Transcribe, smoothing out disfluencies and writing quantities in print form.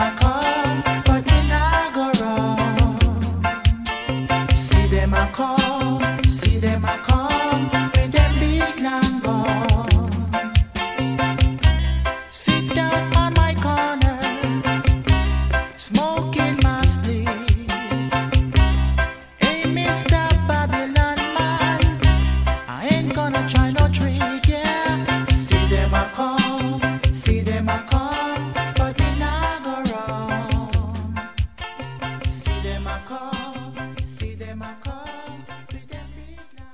a come, but me nah go wrong. See them a come, with them big long gun. Sit down on my corner, smoking my spliff. Hey, Mr. Babylon man, I ain't gonna try no trick.